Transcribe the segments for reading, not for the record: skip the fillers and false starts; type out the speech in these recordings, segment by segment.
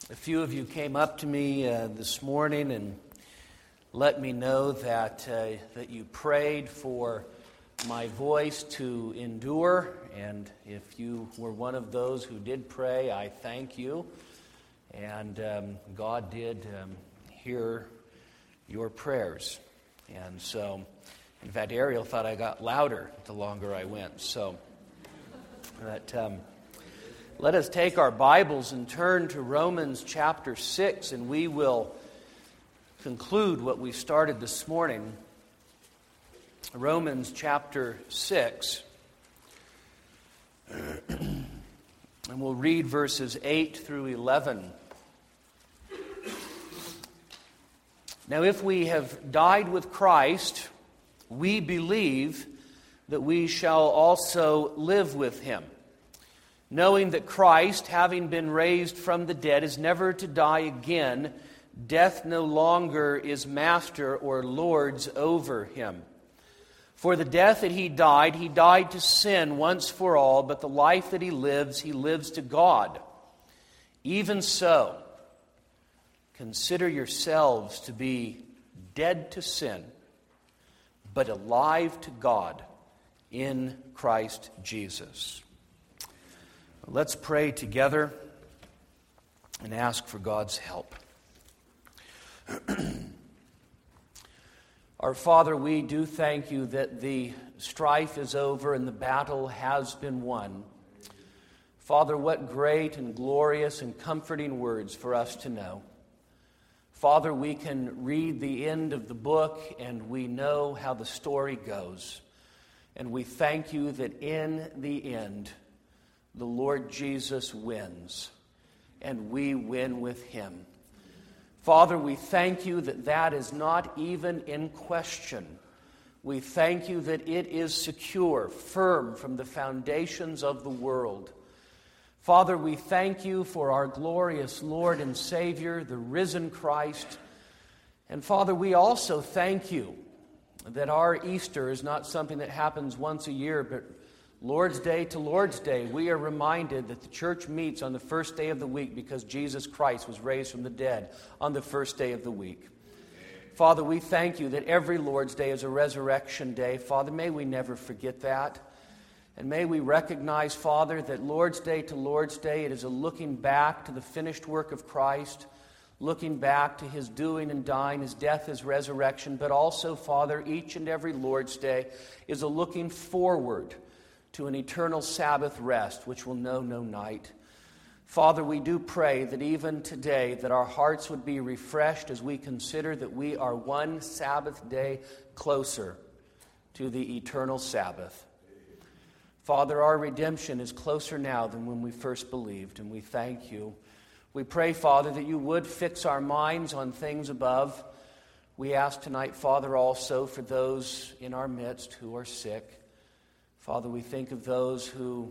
A few of you came up to me this morning and let me know that you prayed for my voice to endure. And if you were one of those who did pray, I thank you. And God did hear your prayers. And so, in fact, Ariel thought I got louder the longer I went. So, let us take our Bibles and turn to Romans chapter 6, and we will conclude what we started this morning. Romans chapter 6. And we'll read verses 8 through 11. Now, if we have died with Christ, we believe that we shall also live with him, knowing that Christ, having been raised from the dead, is never to die again. Death no longer is master or lords over him. For the death that he died to sin once for all, but the life that he lives to God. Even so, consider yourselves to be dead to sin, but alive to God in Christ Jesus. Let's pray together and ask for God's help. Our Father, we do thank you that the strife is over and the battle has been won. Father, what great and glorious and comforting words for us to know. Father, we can read the end of the book and we know how the story goes. And we thank you that in the end, the Lord Jesus wins, and we win with him. Father, we thank you that that is not even in question. We thank you that it is secure, firm from the foundations of the world. Father, we thank you for our glorious Lord and Savior, the risen Christ. And Father, we also thank you that our Easter is not something that happens once a year, but Lord's Day to Lord's Day, we are reminded that the church meets on the first day of the week because Jesus Christ was raised from the dead on the first day of the week. Father, we thank you that every Lord's Day is a resurrection day. Father, may we never forget that. And may we recognize, Father, that Lord's Day to Lord's Day, it is a looking back to the finished work of Christ, looking back to his doing and dying, his death, his resurrection. But also, Father, each and every Lord's Day is a looking forward to an eternal Sabbath rest, which will know no night. Father, we do pray that even today that our hearts would be refreshed as we consider that we are one Sabbath day closer to the eternal Sabbath. Father, our redemption is closer now than when we first believed, and we thank you. We pray, Father, that you would fix our minds on things above. We ask tonight, Father, also for those in our midst who are sick. Father, we think of those who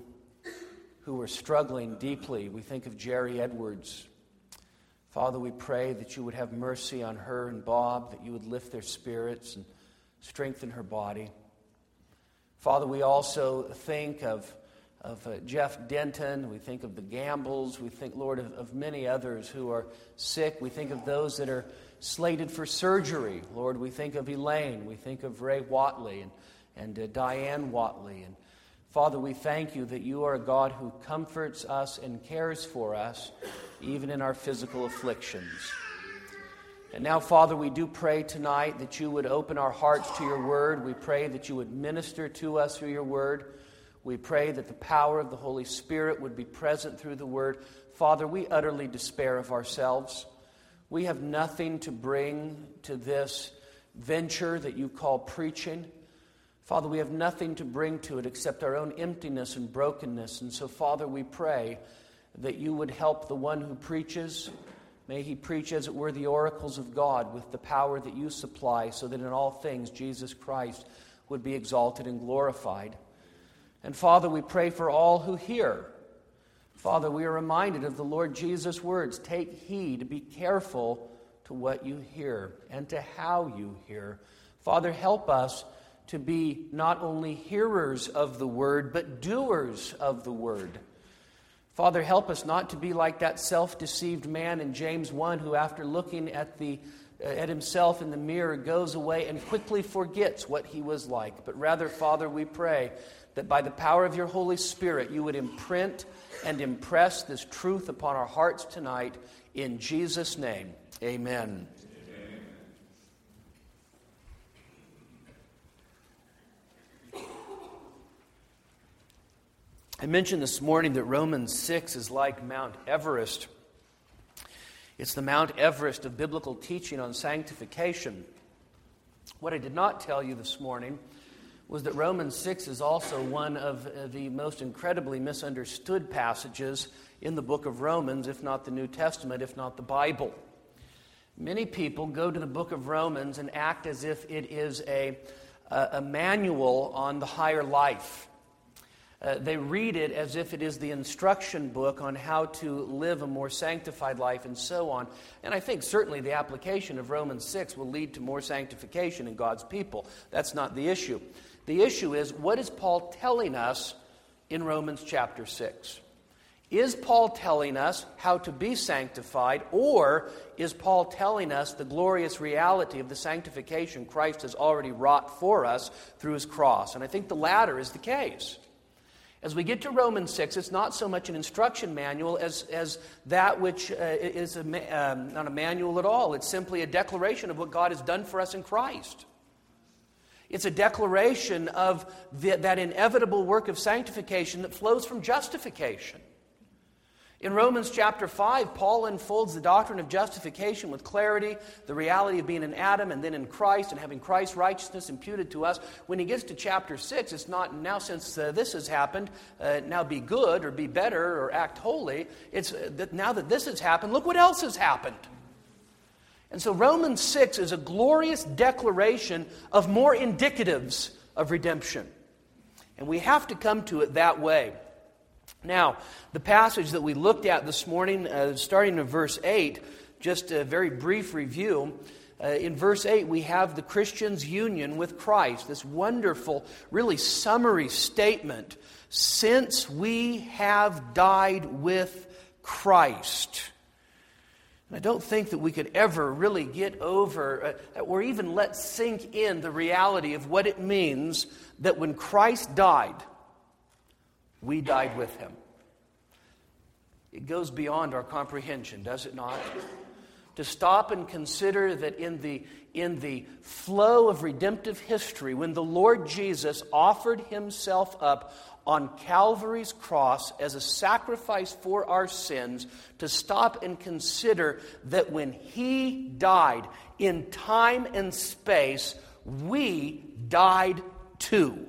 are struggling deeply. We think of Jerry Edwards. Father, we pray that you would have mercy on her and Bob, that you would lift their spirits and strengthen her body. Father, we also think of Jeff Denton. We think of the Gambles. We think, Lord, of many others who are sick. We think of those that are slated for surgery. Lord, we think of Elaine. We think of Ray Watley and Diane Watley. And Father, we thank you that you are a God who comforts us and cares for us, even in our physical afflictions. And now, Father, we do pray tonight that you would open our hearts to your word. We pray that you would minister to us through your word. We pray that the power of the Holy Spirit would be present through the word. Father, we utterly despair of ourselves. We have nothing to bring to this venture that you call preaching. Father, we have nothing to bring to it except our own emptiness and brokenness. And so, Father, we pray that you would help the one who preaches. May he preach as it were the oracles of God with the power that you supply, so that in all things Jesus Christ would be exalted and glorified. And Father, we pray for all who hear. Father, we are reminded of the Lord Jesus' words, take heed, be careful to what you hear and to how you hear. Father, help us to be not only hearers of the word, but doers of the word. Father, help us not to be like that self-deceived man in James 1 who, after looking at himself in the mirror, goes away and quickly forgets what he was like. But rather, Father, we pray that by the power of your Holy Spirit, you would imprint and impress this truth upon our hearts tonight. In Jesus' name, amen. I mentioned this morning that Romans 6 is like Mount Everest. It's the Mount Everest of biblical teaching on sanctification. What I did not tell you this morning was that Romans 6 is also one of the most incredibly misunderstood passages in the book of Romans, if not the New Testament, if not the Bible. Many people go to the book of Romans and act as if it is a manual on the higher life. They read it as if it is the instruction book on how to live a more sanctified life and so on. And I think certainly the application of Romans 6 will lead to more sanctification in God's people. That's not the issue. The issue is, what is Paul telling us in Romans chapter 6? Is Paul telling us how to be sanctified, or is Paul telling us the glorious reality of the sanctification Christ has already wrought for us through his cross? And I think the latter is the case. As we get to Romans 6, it's not so much an instruction manual as that which is not a manual at all. It's simply a declaration of what God has done for us in Christ. It's a declaration of that inevitable work of sanctification that flows from justification. In Romans chapter 5, Paul unfolds the doctrine of justification with clarity, the reality of being in Adam and then in Christ and having Christ's righteousness imputed to us. When he gets to chapter 6, it's not, now since this has happened, now be good or be better or act holy. It's that now that this has happened, look what else has happened. And so Romans 6 is a glorious declaration of more indicatives of redemption. And we have to come to it that way. Now, the passage that we looked at this morning, starting in verse 8, just a very brief review. In verse 8, we have the Christian's union with Christ, this wonderful, really summary statement. Since we have died with Christ. And I don't think that we could ever really get over or even let sink in the reality of what it means that when Christ died, we died with him. It goes beyond our comprehension, does it not? To stop and consider that in the flow of redemptive history, when the Lord Jesus offered himself up on Calvary's cross as a sacrifice for our sins, to stop and consider that when he died in time and space, we died too.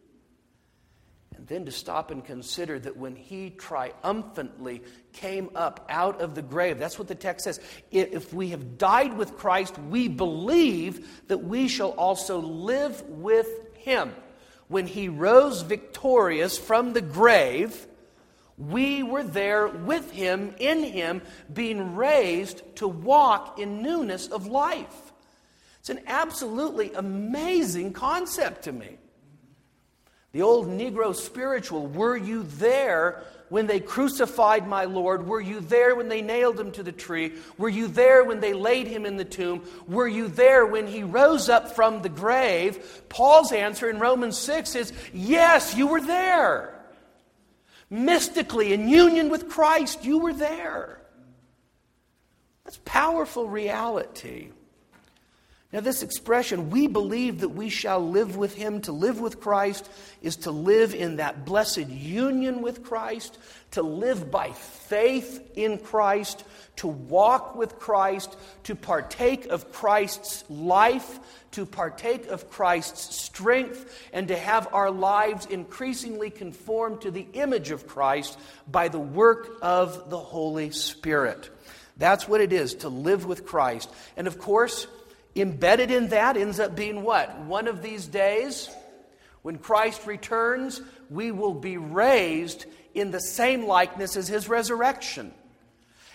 Then to stop and consider that when he triumphantly came up out of the grave, that's what the text says. If we have died with Christ, we believe that we shall also live with him. When he rose victorious from the grave, we were there with him, in him, being raised to walk in newness of life. It's an absolutely amazing concept to me. The old Negro spiritual, were you there when they crucified my Lord? Were you there when they nailed him to the tree? Were you there when they laid him in the tomb? Were you there when he rose up from the grave? Paul's answer in Romans 6 is, yes, you were there. Mystically, in union with Christ, you were there. That's powerful reality. Now this expression, we believe that we shall live with him, to live with Christ, is to live in that blessed union with Christ, to live by faith in Christ, to walk with Christ, to partake of Christ's life, to partake of Christ's strength, and to have our lives increasingly conform to the image of Christ by the work of the Holy Spirit. That's what it is to live with Christ. And of course, embedded in that ends up being what? One of these days, when Christ returns, we will be raised in the same likeness as his resurrection.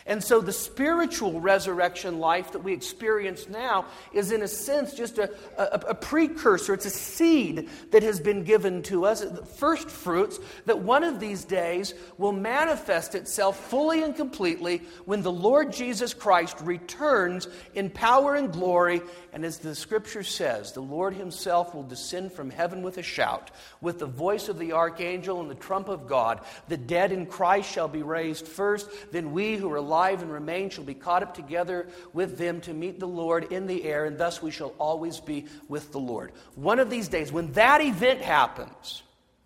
And so the spiritual resurrection life that we experience now is in a sense just a precursor. It's a seed that has been given to us, first fruits, that one of these days will manifest itself fully and completely when the Lord Jesus Christ returns in power and glory. And as the Scripture says, the Lord Himself will descend from heaven with a shout, with the voice of the archangel and the trump of God. The dead in Christ shall be raised first, then we who are alive and remain shall be caught up together with them to meet the Lord in the air, and thus we shall always be with the Lord. One of these days, when that event happens,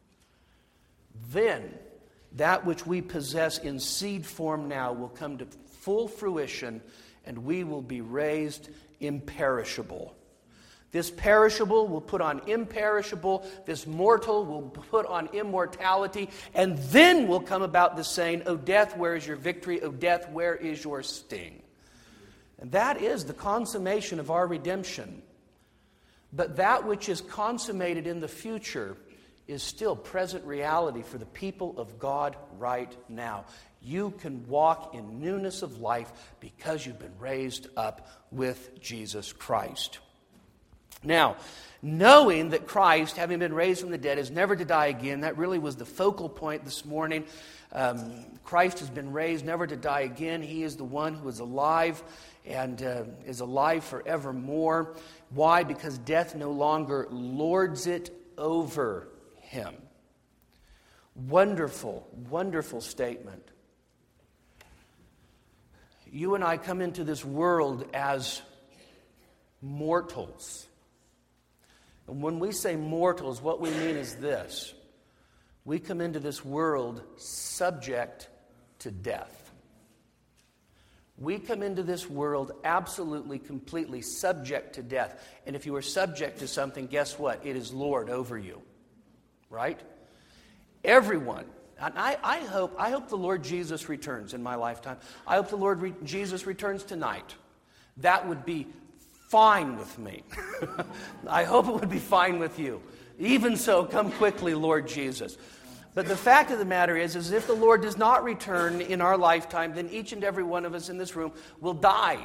then that which we possess in seed form now will come to full fruition, and we will be raised imperishable. This perishable will put on imperishable. This mortal will put on immortality. And then will come about the saying, O death, where is your victory? O death, where is your sting? And that is the consummation of our redemption. But that which is consummated in the future is still present reality for the people of God right now. You can walk in newness of life because you've been raised up with Jesus Christ. Now, knowing that Christ, having been raised from the dead, is never to die again, that really was the focal point this morning. Christ has been raised never to die again. He is the one who is alive and is alive forevermore. Why? Because death no longer lords it over Him. Wonderful, wonderful statement. You and I come into this world as mortals. And when we say mortals, what we mean is this. We come into this world subject to death. We come into this world absolutely, completely subject to death. And if you are subject to something, guess what? It is Lord over you. Right? Everyone. And I hope the Lord Jesus returns in my lifetime. I hope the Lord Jesus returns tonight. That would be fine with me. I hope it would be fine with you. Even so, come quickly, Lord Jesus. But the fact of the matter is if the Lord does not return in our lifetime, then each and every one of us in this room will die.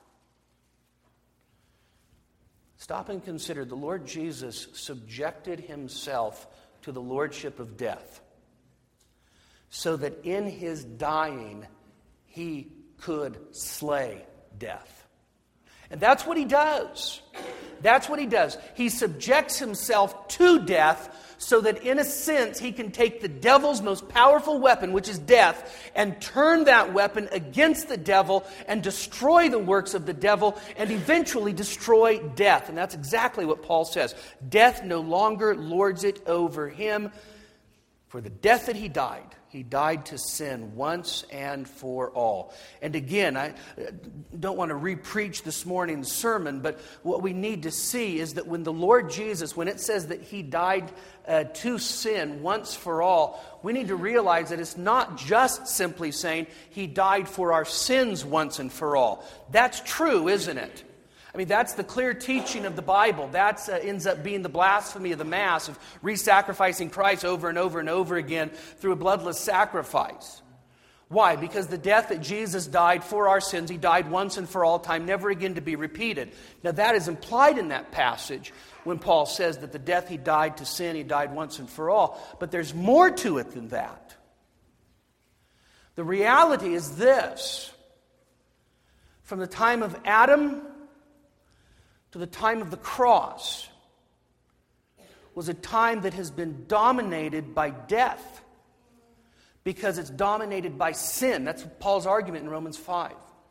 Stop and consider. The Lord Jesus subjected Himself to the lordship of death, so that in His dying, He could slay death. And that's what He does. That's what He does. He subjects Himself to death so that in a sense He can take the devil's most powerful weapon, which is death, and turn that weapon against the devil and destroy the works of the devil and eventually destroy death. And that's exactly what Paul says. Death no longer lords it over Him. For the death that He died to sin once and for all. And again, I don't want to re-preach this morning's sermon, but what we need to see is that when the Lord Jesus, when it says that He died to sin once for all, we need to realize that it's not just simply saying He died for our sins once and for all. That's true, isn't it? I mean, that's the clear teaching of the Bible. That ends up being the blasphemy of the Mass, of re-sacrificing Christ over and over and over again through a bloodless sacrifice. Why? Because the death that Jesus died for our sins, He died once and for all time, never again to be repeated. Now that is implied in that passage when Paul says that the death He died to sin, He died once and for all. But there's more to it than that. The reality is this. From the time of Adam to the time of the cross was a time that has been dominated by death because it's dominated by sin. That's Paul's argument in Romans 5.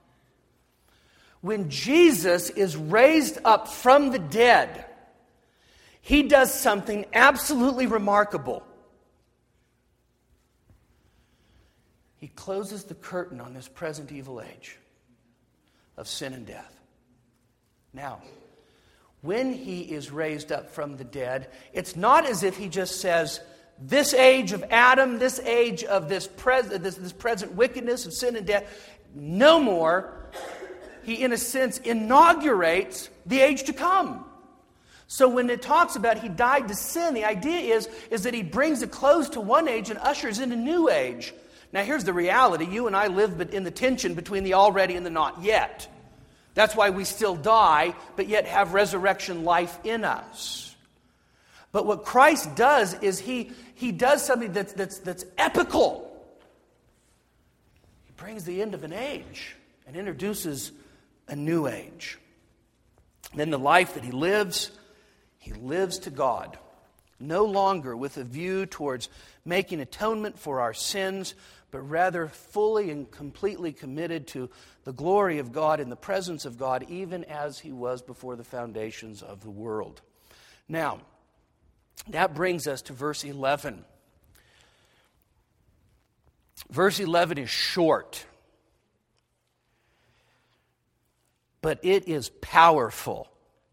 When Jesus is raised up from the dead, He does something absolutely remarkable. He closes the curtain on this present evil age of sin and death. Now, when He is raised up from the dead, it's not as if He just says, this age of Adam, this age of this present wickedness of sin and death, no more. He, in a sense, inaugurates the age to come. So when it talks about He died to sin, the idea is that He brings a close to one age and ushers in a new age. Now here's the reality. You and I live in the tension between the already and the not yet. That's why we still die, but yet have resurrection life in us. But what Christ does is He does something that's epical. He brings the end of an age and introduces a new age. Then the life that He lives to God, no longer with a view towards making atonement for our sins, but rather fully and completely committed to the glory of God in the presence of God, even as He was before the foundations of the world. Now, that brings us to verse 11. Verse 11 is short, but it is powerful.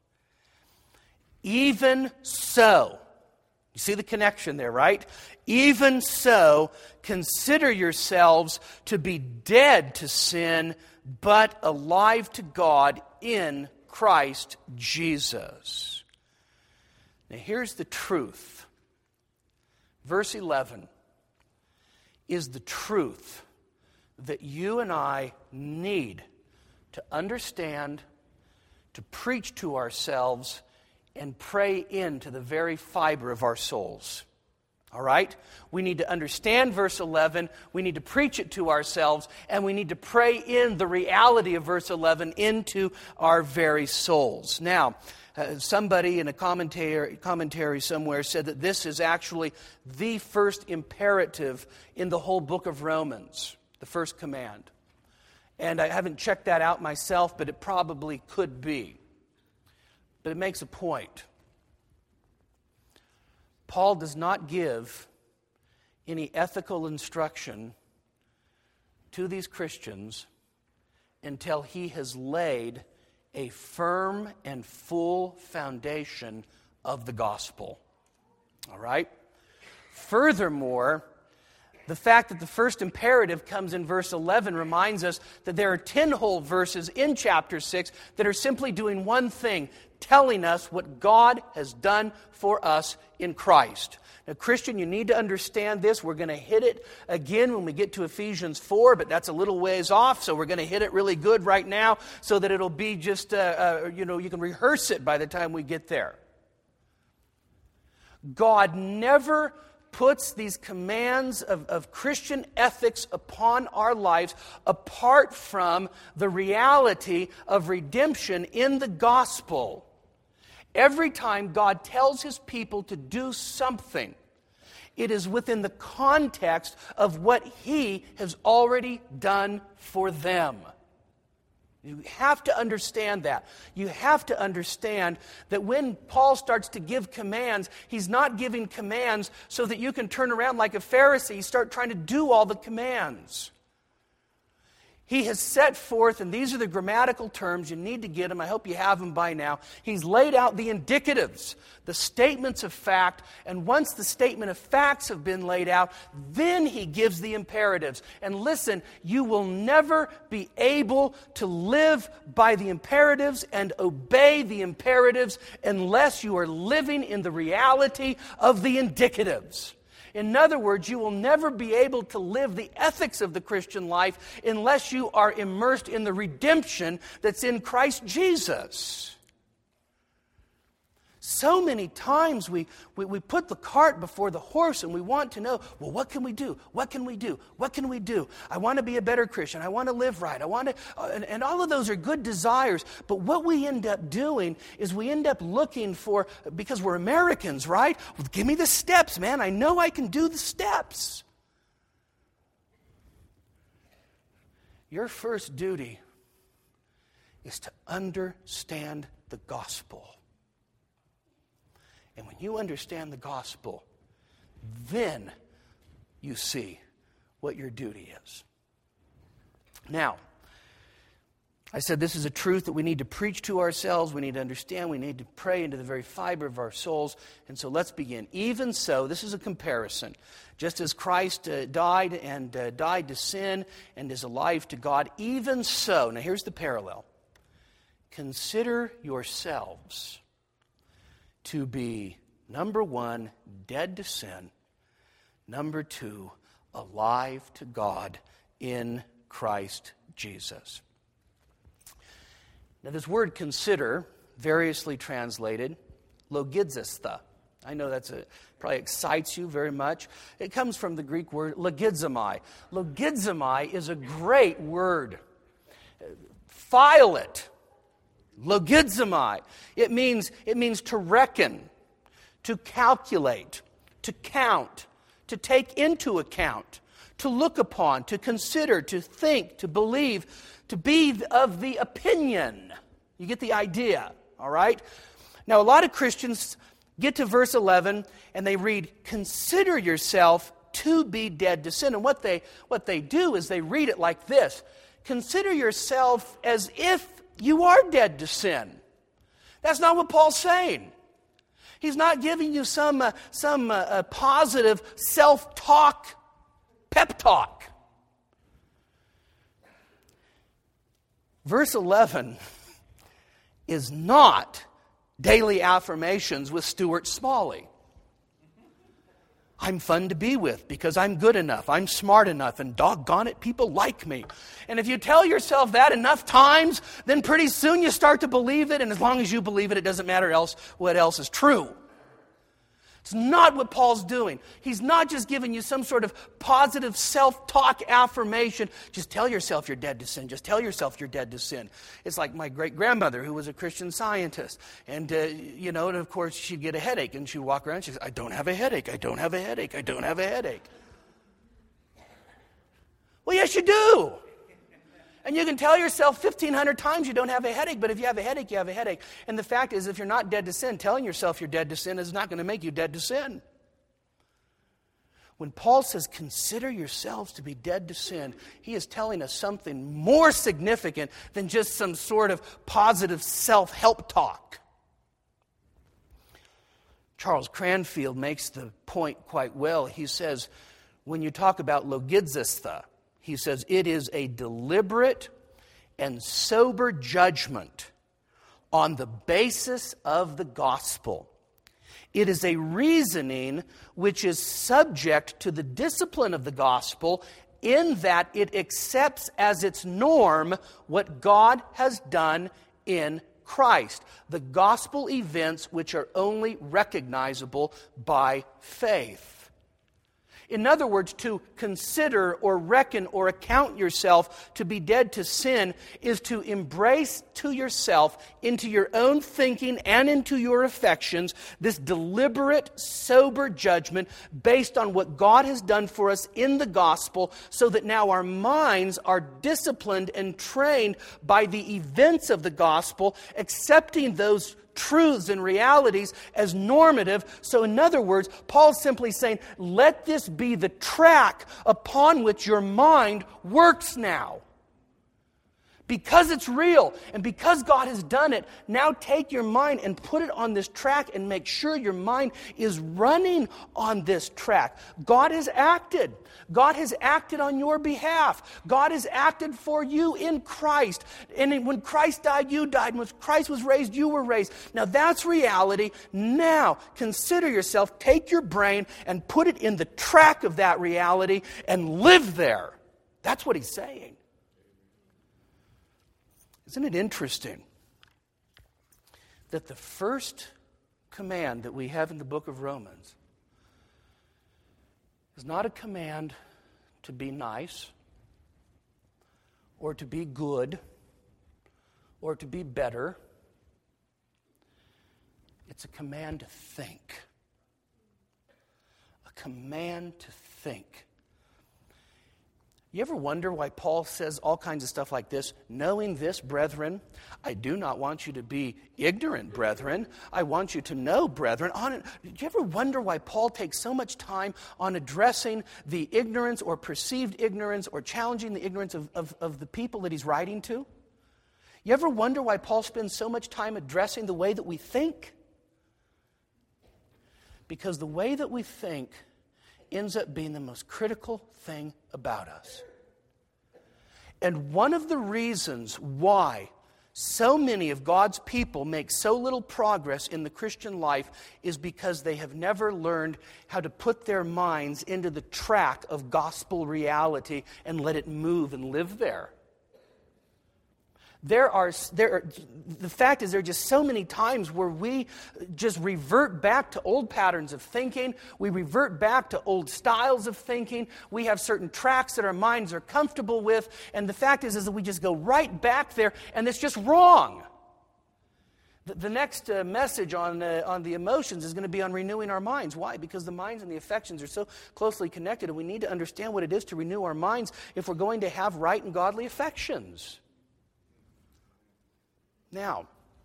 Even so, you see the connection there, right? Even so, consider yourselves to be dead to sin, but alive to God in Christ Jesus. Now here's the truth. Verse 11 is the truth that you and I need to understand, to preach to ourselves, and pray into the very fiber of our souls. All right? We need to understand verse 11, we need to preach it to ourselves, and we need to pray in the reality of verse 11 into our very souls. Now, somebody in a commentary somewhere said that this is actually the first imperative in the whole book of Romans, the first command. And I haven't checked that out myself, but it probably could be. But it makes a point. Paul does not give any ethical instruction to these Christians until he has laid a firm and full foundation of the gospel. All right? Furthermore, the fact that the first imperative comes in verse 11 reminds us that there are 10 whole verses in chapter 6 that are simply doing one thing, telling us what God has done for us in Christ. Now, Christian, you need to understand this. We're going to hit it again when we get to Ephesians 4, but that's a little ways off, so we're going to hit it really good right now so that it'll be just, you can rehearse it by the time we get there. God never puts these commands of Christian ethics upon our lives apart from the reality of redemption in the gospel. Every time God tells His people to do something, it is within the context of what He has already done for them. You have to understand that. You have to understand that when Paul starts to give commands, he's not giving commands so that you can turn around like a Pharisee, start trying to do all the commands. He has set forth, and these are the grammatical terms, you need to get them, I hope you have them by now. He's laid out the indicatives, the statements of fact, and once the statement of facts have been laid out, then he gives the imperatives. And listen, you will never be able to live by the imperatives and obey the imperatives unless you are living in the reality of the indicatives. In other words, you will never be able to live the ethics of the Christian life unless you are immersed in the redemption that's in Christ Jesus. So many times we put the cart before the horse and we want to know, well, what can we do? What can we do? What can we do? I want to be a better Christian. I want to live right. I want to, and all of those are good desires. But what we end up doing is we end up looking for, because we're Americans, right? Well, give me the steps, man. I know I can do the steps. Your first duty is to understand the gospel. And when you understand the gospel, then you see what your duty is. Now, I said this is a truth that we need to preach to ourselves, we need to understand, we need to pray into the very fiber of our souls. And so let's begin. Even so, this is a comparison. Just as Christ died to sin and is alive to God, even so, now here's the parallel. Consider yourselves to be, number one, dead to sin. Number two, alive to God in Christ Jesus. Now this word consider, variously translated, logizestha. I know probably excites you very much. It comes from the Greek word logizomai. Logizomai is a great word. File it. Logizomai. It means to reckon, to calculate, to count, to take into account, to look upon, to consider, to think, to believe, to be of the opinion. You get the idea, all right? Now, a lot of Christians get to verse 11 and they read, "Consider yourself to be dead to sin." And what they do is they read it like this: consider yourself as if you are dead to sin. That's not what Paul's saying. He's not giving you some positive self-talk, pep talk. Verse 11 is not daily affirmations with Stuart Smalley. I'm fun to be with because I'm good enough, I'm smart enough, and doggone it, people like me. And if you tell yourself that enough times, then pretty soon you start to believe it, and as long as you believe it, it doesn't matter what else is true. It's not what Paul's doing. He's not just giving you some sort of positive self-talk affirmation. Just tell yourself you're dead to sin. Just tell yourself you're dead to sin. It's like my great-grandmother who was a Christian Scientist. And, and of course she'd get a headache and she'd walk around and she'd say, "I don't have a headache. I don't have a headache. I don't have a headache." Well, yes, you do. And you can tell yourself 1,500 times you don't have a headache, but if you have a headache, you have a headache. And the fact is, if you're not dead to sin, telling yourself you're dead to sin is not going to make you dead to sin. When Paul says, consider yourselves to be dead to sin, he is telling us something more significant than just some sort of positive self-help talk. Charles Cranfield makes the point quite well. He says, when you talk about logizestha, he says, it is a deliberate and sober judgment on the basis of the gospel. It is a reasoning which is subject to the discipline of the gospel in that it accepts as its norm what God has done in Christ, the gospel events which are only recognizable by faith. In other words, to consider or reckon or account yourself to be dead to sin is to embrace to yourself, into your own thinking and into your affections, this deliberate, sober judgment based on what God has done for us in the gospel, so that now our minds are disciplined and trained by the events of the gospel, accepting those truths and realities as normative. So in other words, Paul's simply saying, let this be the track upon which your mind works now. Because it's real and because God has done it, now take your mind and put it on this track and make sure your mind is running on this track. God has acted. God has acted on your behalf. God has acted for you in Christ. And when Christ died, you died. When Christ was raised, you were raised. Now that's reality. Now consider yourself, take your brain and put it in the track of that reality and live there. That's what he's saying. Isn't it interesting that the first command that we have in the book of Romans is not a command to be nice or to be good or to be better. It's a command to think. A command to think. You ever wonder why Paul says all kinds of stuff like this? Knowing this, brethren, I do not want you to be ignorant, brethren. I want you to know, brethren. Do you ever wonder why Paul takes so much time on addressing the ignorance or perceived ignorance or challenging the ignorance of the people that he's writing to? You ever wonder why Paul spends so much time addressing the way that we think? Because the way that we think ends up being the most critical thing about us. And one of the reasons why so many of God's people make so little progress in the Christian life is because they have never learned how to put their minds into the track of gospel reality and let it move and live there. The fact is, there are just so many times where we just revert back to old patterns of thinking. We revert back to old styles of thinking. We have certain tracks that our minds are comfortable with. And the fact is that we just go right back there, and it's just wrong. The next message on the emotions is going to be on renewing our minds. Why? Because the minds and the affections are so closely connected, and we need to understand what it is to renew our minds if we're going to have right and godly affections. Now,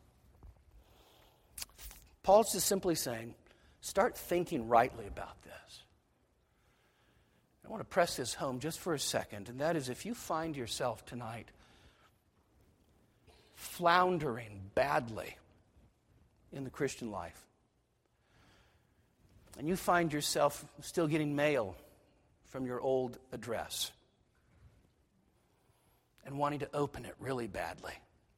Paul's just simply saying, start thinking rightly about this. I want to press this home just for a second, and that is, if you find yourself tonight floundering badly in the Christian life, and you find yourself still getting mail from your old address and wanting to open it really badly,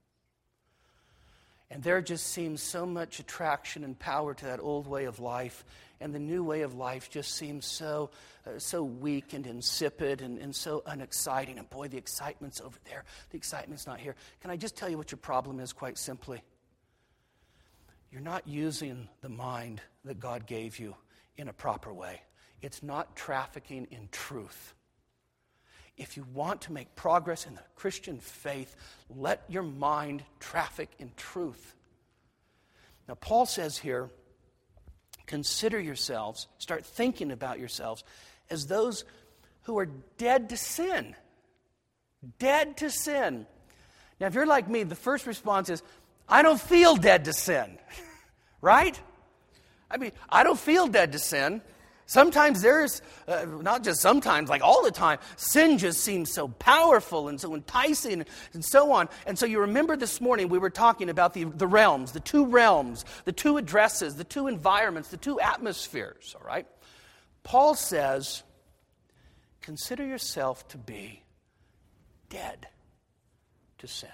and there just seems so much attraction and power to that old way of life, and the new way of life just seems so weak and insipid and so unexciting. And boy, the excitement's over there. The excitement's not here. Can I just tell you what your problem is, quite simply? You're not using the mind that God gave you in a proper way. It's not trafficking in truth. If you want to make progress in the Christian faith, let your mind traffic in truth. Now, Paul says here, consider yourselves, start thinking about yourselves as those who are dead to sin. Dead to sin. Now, if you're like me, the first response is, I don't feel dead to sin. Right? I mean, I don't feel dead to sin. Sometimes there's, not just sometimes, like all the time, sin just seems so powerful and so enticing and so on. And so you remember this morning we were talking about the realms, the two addresses, the two environments, the two atmospheres, all right? Paul says, consider yourself to be dead to sin.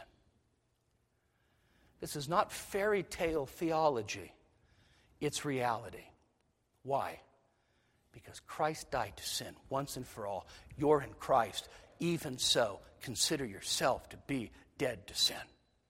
This is not fairy tale theology, it's reality. Why? Because Christ died to sin once and for all. You're in Christ. Even so, consider yourself to be dead to sin.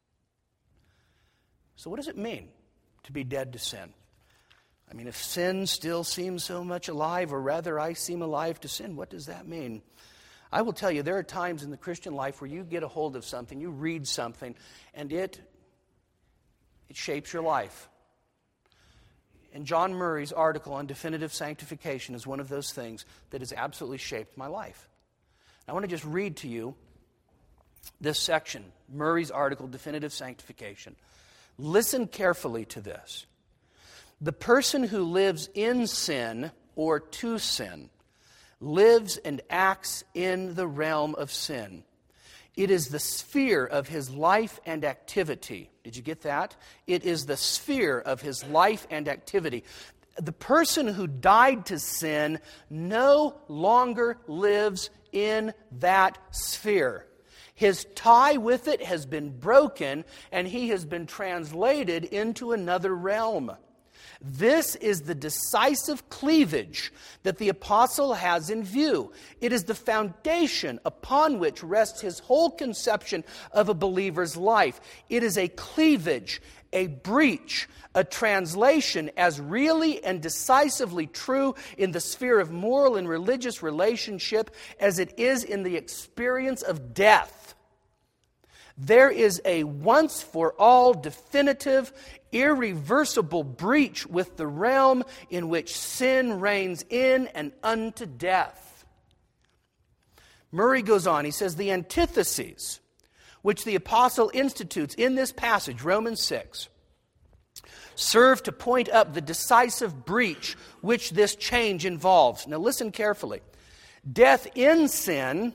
So what does it mean to be dead to sin? I mean, if sin still seems so much alive, or rather I seem alive to sin, what does that mean? I will tell you, there are times in the Christian life where you get a hold of something, you read something, and it shapes your life. And John Murray's article on definitive sanctification is one of those things that has absolutely shaped my life. I want to just read to you this section, Murray's article, Definitive Sanctification. Listen carefully to this. The person who lives in sin or to sin lives and acts in the realm of sin. It is the sphere of his life and activity. Did you get that? It is the sphere of his life and activity. The person who died to sin no longer lives in that sphere. His tie with it has been broken, and he has been translated into another realm. This is the decisive cleavage that the apostle has in view. It is the foundation upon which rests his whole conception of a believer's life. It is a cleavage, a breach, a translation as really and decisively true in the sphere of moral and religious relationship as it is in the experience of death. There is a once-for-all definitive, irreversible breach with the realm in which sin reigns in and unto death. Murray goes on, he says, the antitheses which the apostle institutes in this passage, Romans 6, serve to point up the decisive breach which this change involves. Now listen carefully. Death in sin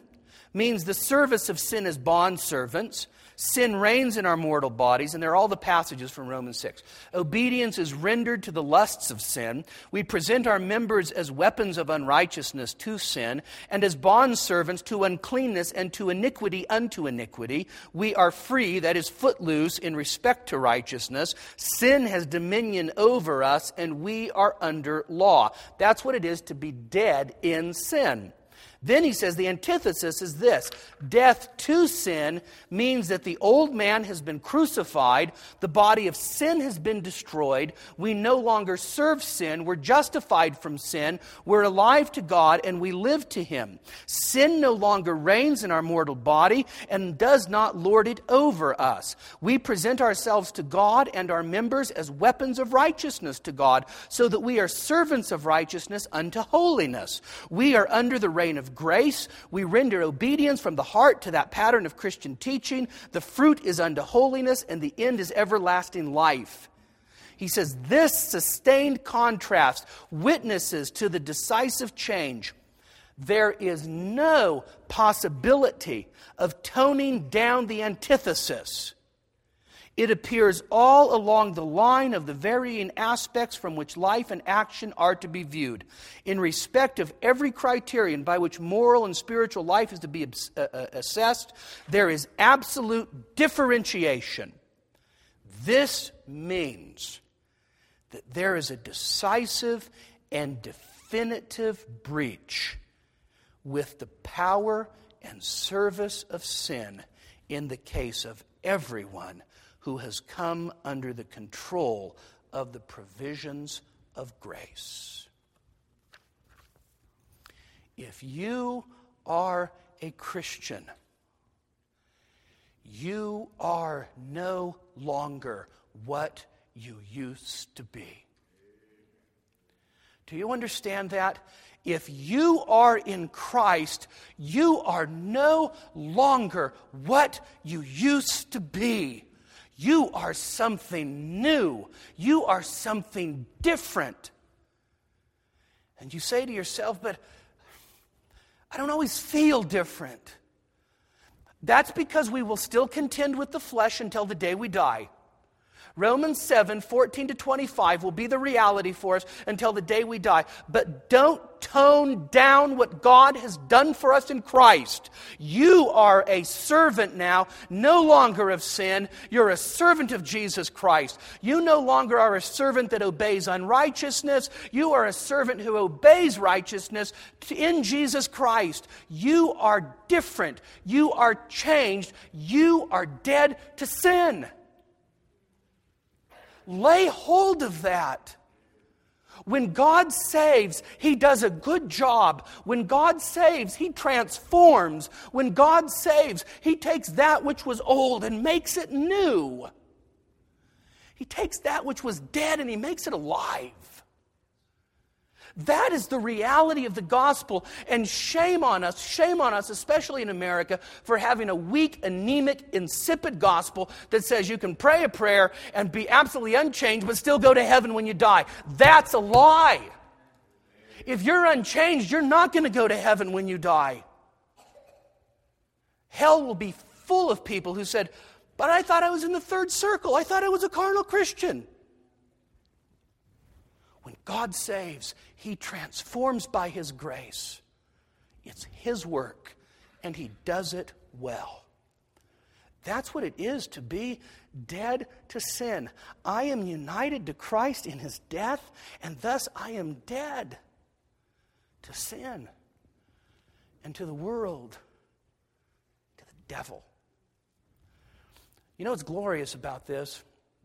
means the service of sin as bondservants. Sin reigns in our mortal bodies, and there are all the passages from Romans 6. Obedience is rendered to the lusts of sin. We present our members as weapons of unrighteousness to sin, and as bondservants to uncleanness and to iniquity unto iniquity. We are free, that is footloose, in respect to righteousness. Sin has dominion over us, and we are under law. That's what it is to be dead in sin. Then he says the antithesis is this. Death to sin means that the old man has been crucified, the body of sin has been destroyed, we no longer serve sin, we're justified from sin, we're alive to God, and we live to Him. Sin no longer reigns in our mortal body and does not lord it over us. We present ourselves to God and our members as weapons of righteousness to God, so that we are servants of righteousness unto holiness. We are under the reign of grace. We render obedience from the heart to that pattern of Christian teaching. The fruit is unto holiness, and the end is everlasting life. He says this sustained contrast witnesses to the decisive change. There is no possibility of toning down the antithesis. It appears all along the line of the varying aspects from which life and action are to be viewed. In respect of every criterion by which moral and spiritual life is to be assessed, there is absolute differentiation. This means that there is a decisive and definitive breach with the power and service of sin in the case of everyone who has come under the control of the provisions of grace. If you are a Christian, you are no longer what you used to be. Do you understand that? If you are in Christ, you are no longer what you used to be. You are something new. You are something different. And you say to yourself, but I don't always feel different. That's because we will still contend with the flesh until the day we die. Romans 7:14-25 will be the reality for us until the day we die. But don't tone down what God has done for us in Christ. You are a servant now, no longer of sin. You're a servant of Jesus Christ. You no longer are a servant that obeys unrighteousness. You are a servant who obeys righteousness in Jesus Christ. You are different. You are changed. You are dead to sin. Lay hold of that. When God saves, He does a good job. When God saves, He transforms. When God saves, He takes that which was old and makes it new. He takes that which was dead and He makes it alive. That is the reality of the gospel, and shame on us, especially in America, for having a weak, anemic, insipid gospel that says you can pray a prayer and be absolutely unchanged but still go to heaven when you die. That's a lie. If you're unchanged, you're not going to go to heaven when you die. Hell will be full of people who said, but I thought I was in the third circle. I thought I was a carnal Christian. When God saves, He transforms by His grace. It's His work, and He does it well. That's what it is to be dead to sin. I am united to Christ in His death, and thus I am dead to sin and to the world, to the devil. You know what's glorious about this?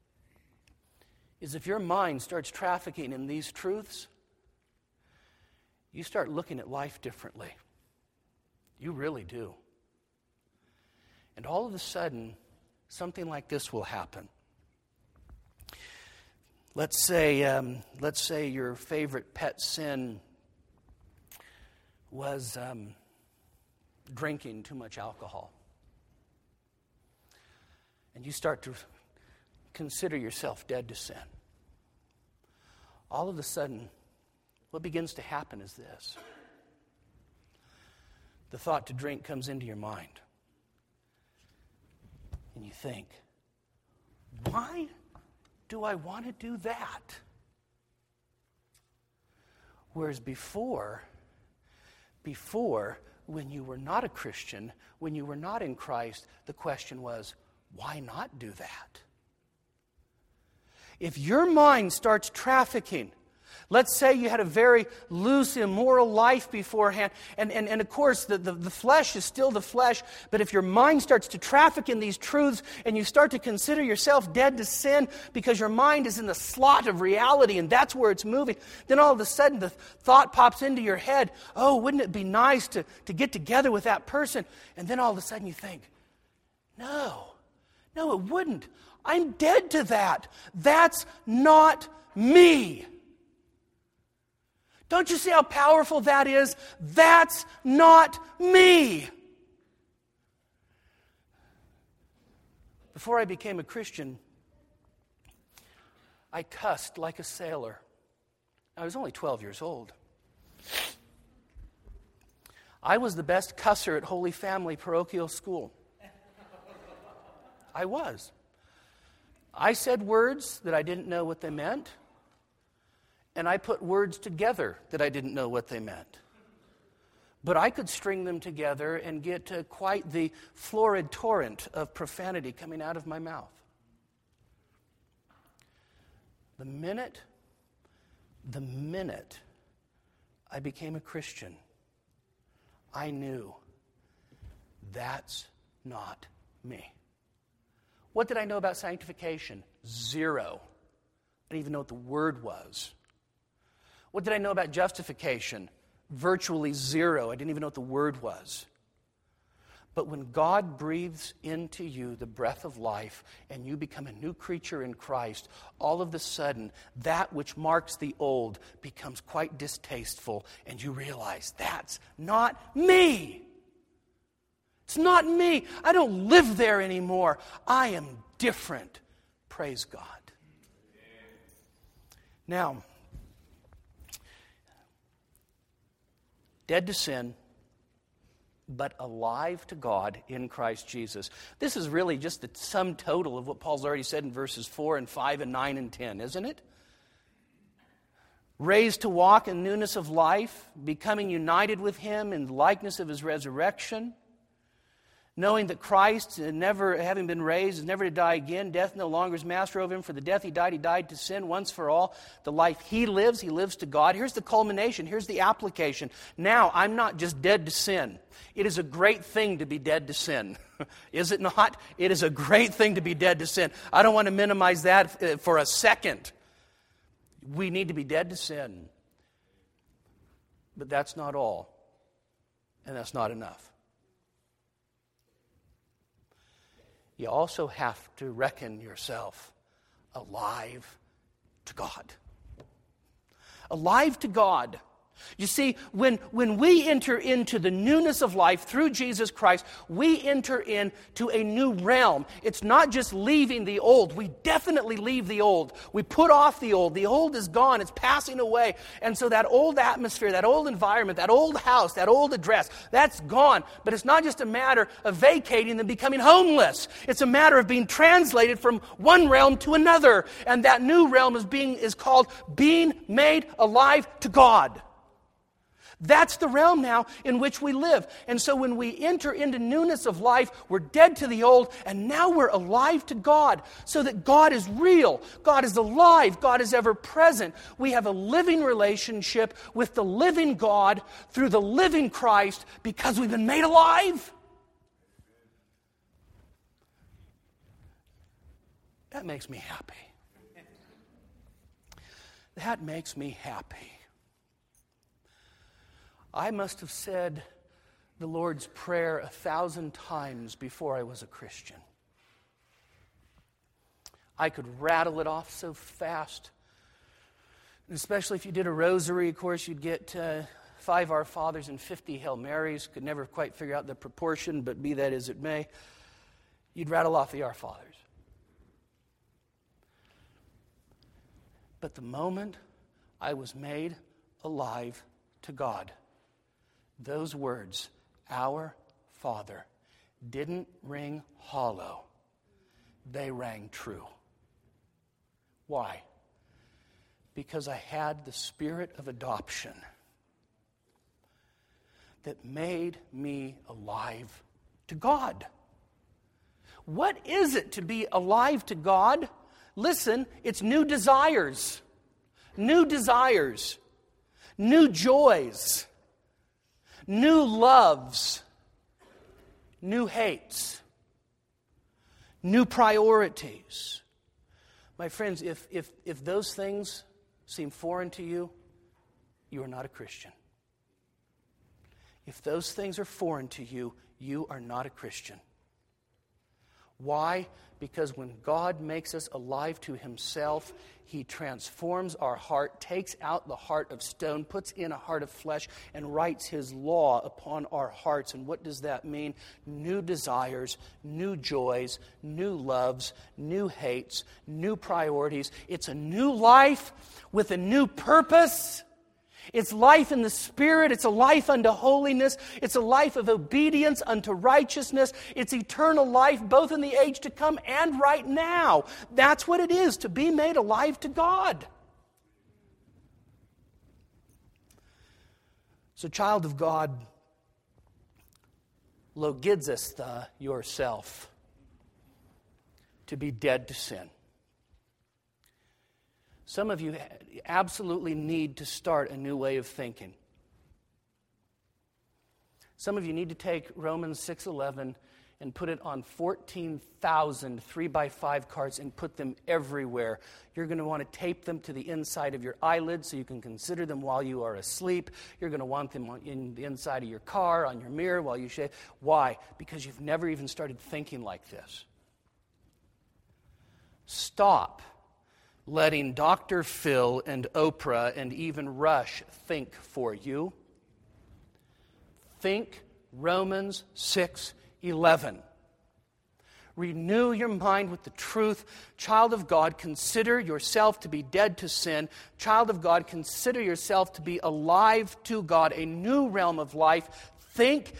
Is if your mind starts trafficking in these truths, you start looking at life differently. You really do. And all of a sudden, something like this will happen. Let's say your favorite pet sin was drinking too much alcohol. And you start to consider yourself dead to sin. All of a sudden, what begins to happen is this. the thought to drink comes into your mind. And you think, why do I want to do that? Whereas before, when you were not a Christian, when you were not in Christ, the question was, why not do that? If your mind starts trafficking, let's say you had a very loose, immoral life beforehand, and of course the flesh is still the flesh, but if your mind starts to traffic in these truths and you start to consider yourself dead to sin because your mind is in the slot of reality and that's where it's moving, then all of a sudden the thought pops into your head, oh, wouldn't it be nice to get together with that person? And then all of a sudden you think, no, it wouldn't. I'm dead to that. That's not me. Don't you see how powerful that is? That's not me. Before I became a Christian, I cussed like a sailor. I was only 12 years old. I was the best cusser at Holy Family Parochial School. I was. I said words that I didn't know what they meant, and I put words together that I didn't know what they meant. But I could string them together and get quite the florid torrent of profanity coming out of my mouth. The minute I became a Christian, I knew that's not me. What did I know about sanctification? Zero. I didn't even know what the word was. What did I know about justification? Virtually zero. I didn't even know what the word was. But when God breathes into you the breath of life and you become a new creature in Christ, all of a sudden, that which marks the old becomes quite distasteful and you realize, that's not me. It's not me. I don't live there anymore. I am different. Praise God. Now, dead to sin, but alive to God in Christ Jesus. This is really just the sum total of what Paul's already said in verses 4 and 5 and 9 and 10, isn't it? Raised to walk in newness of life, becoming united with Him in the likeness of His resurrection, knowing that Christ, never having been raised, is never to die again. Death no longer is master over Him. For the death He died to sin once for all. The life He lives to God. Here's the culmination. Here's the application. Now, I'm not just dead to sin. It is a great thing to be dead to sin. Is it not? It is a great thing to be dead to sin. I don't want to minimize that for a second. We need to be dead to sin. But that's not all. And that's not enough. You also have to reckon yourself alive to God. Alive to God. You see, when we enter into the newness of life through Jesus Christ, we enter into a new realm. It's not just leaving the old. We definitely leave the old. We put off the old. The old is gone. It's passing away. And so that old atmosphere, that old environment, that old house, that old address, that's gone. But it's not just a matter of vacating and becoming homeless. It's a matter of being translated from one realm to another. And that new realm is called being made alive to God. That's the realm now in which we live. And so when we enter into newness of life, we're dead to the old, and now we're alive to God, so that God is real, God is alive, God is ever present. We have a living relationship with the living God through the living Christ because we've been made alive. That makes me happy. That makes me happy. I must have said the Lord's Prayer 1,000 times before I was a Christian. I could rattle it off so fast. And especially if you did a rosary, of course, you'd get 5 Our Fathers and 50 Hail Marys. Could never quite figure out the proportion, but be that as it may, you'd rattle off the Our Fathers. But the moment I was made alive to God, those words Our Father didn't ring hollow. They rang true. Why? Because I had the spirit of adoption that made me alive to God. What is it to be alive to God? Listen, it's new desires, new joys, new loves, new hates, new priorities. My friends, if those things seem foreign to you, you are not a Christian. If those things are foreign to you, you are not a Christian. Why? Because when God makes us alive to Himself, He transforms our heart, takes out the heart of stone, puts in a heart of flesh, and writes His law upon our hearts. And what does that mean? New desires, new joys, new loves, new hates, new priorities. It's a new life with a new purpose. It's life in the Spirit. It's a life unto holiness. It's a life of obedience unto righteousness. It's eternal life both in the age to come and right now. That's what it is to be made alive to God. So, child of God, logizestha yourself to be dead to sin. Some of you absolutely need to start a new way of thinking. Some of you need to take Romans 6:11 and put it on 14,000 3x5 cards and put them everywhere. You're going to want to tape them to the inside of your eyelids so you can consider them while you are asleep. You're going to want them in the inside of your car, on your mirror while you shave. Why? Because you've never even started thinking like this. Stop letting Dr. Phil and Oprah and even Rush think for you. Think Romans 6:11. Renew your mind with the truth. Child of God, consider yourself to be dead to sin. Child of God, consider yourself to be alive to God, a new realm of life. Think.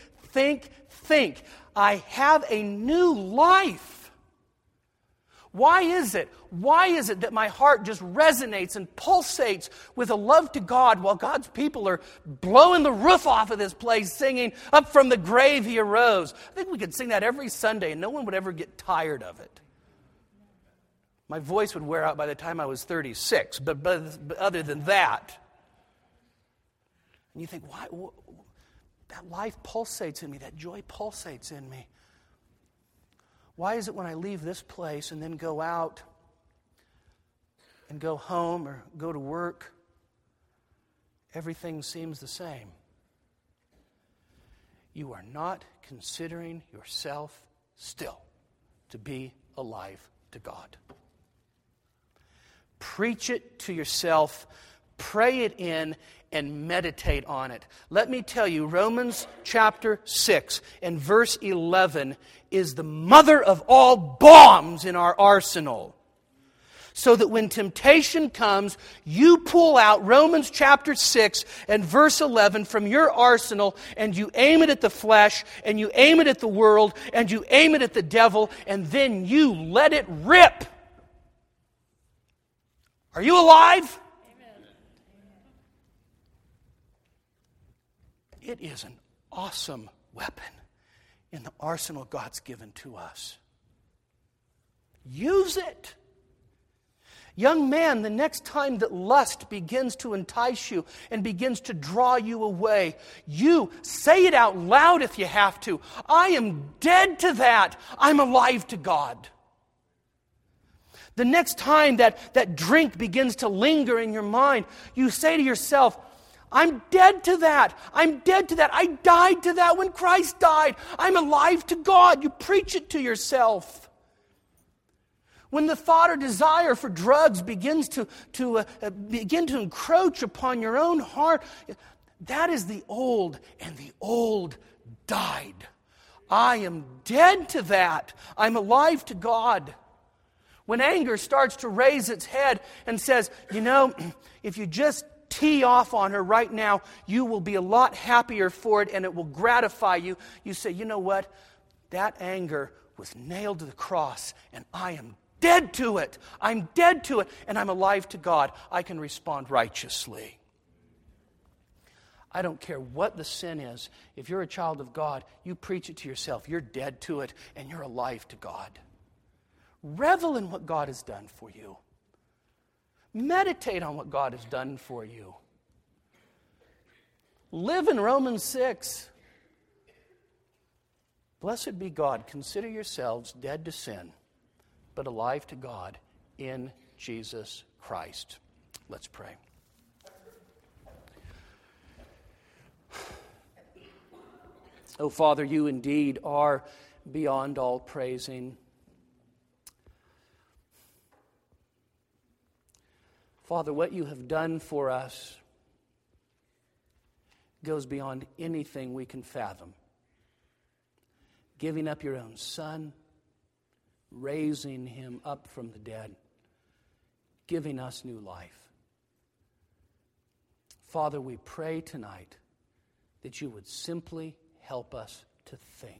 I have a new life. Why is it that my heart just resonates and pulsates with a love to God while God's people are blowing the roof off of this place singing, "Up from the grave He arose"? I think we could sing that every Sunday and no one would ever get tired of it. My voice would wear out by the time I was 36, but other than that. And you think, why? That life pulsates in me, that joy pulsates in me. Why is it when I leave this place and then go out and go home or go to work, everything seems the same? You are not considering yourself still to be alive to God. Preach it to yourself, pray it in, and meditate on it. Let me tell you, Romans chapter 6 and verse 11 is the mother of all bombs in our arsenal. So that when temptation comes, you pull out Romans chapter 6 and verse 11 from your arsenal and you aim it at the flesh and you aim it at the world and you aim it at the devil and then you let it rip. Are you alive? It is an awesome weapon in the arsenal God's given to us. Use it. Young man, the next time that lust begins to entice you and begins to draw you away, you say it out loud if you have to. I am dead to that. I'm alive to God. The next time that drink begins to linger in your mind, you say to yourself, I'm dead to that. I'm dead to that. I died to that when Christ died. I'm alive to God. You preach it to yourself. When the thought or desire for drugs begins to begin to encroach upon your own heart, that is the old, and the old died. I am dead to that. I'm alive to God. When anger starts to raise its head and says, if you just tee off on her right now, you will be a lot happier for it and it will gratify you. You say, you know what? That anger was nailed to the cross and I am dead to it. I'm dead to it and I'm alive to God. I can respond righteously. I don't care what the sin is. If you're a child of God, you preach it to yourself. You're dead to it and you're alive to God. Revel in what God has done for you. Meditate on what God has done for you. Live in Romans 6. Blessed be God. Consider yourselves dead to sin, but alive to God in Jesus Christ. Let's pray. Oh, Father, you indeed are beyond all praising. Father, what you have done for us goes beyond anything we can fathom. Giving up your own Son, raising him up from the dead, giving us new life. Father, we pray tonight that you would simply help us to think.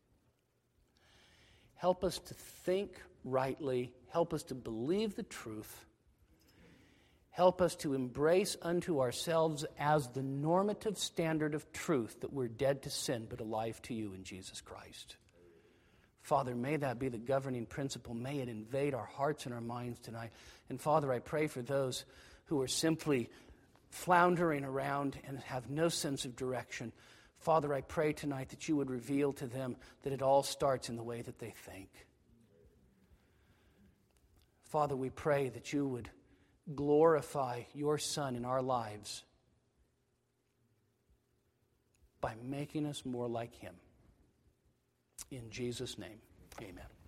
Help us to think rightly. Help us to believe the truth. Help us to embrace unto ourselves as the normative standard of truth that we're dead to sin but alive to you in Jesus Christ. Father, may that be the governing principle. May it invade our hearts and our minds tonight. And Father, I pray for those who are simply floundering around and have no sense of direction. Father, I pray tonight that you would reveal to them that it all starts in the way that they think. Father, we pray that you would glorify your Son in our lives by making us more like him. In Jesus' name, amen.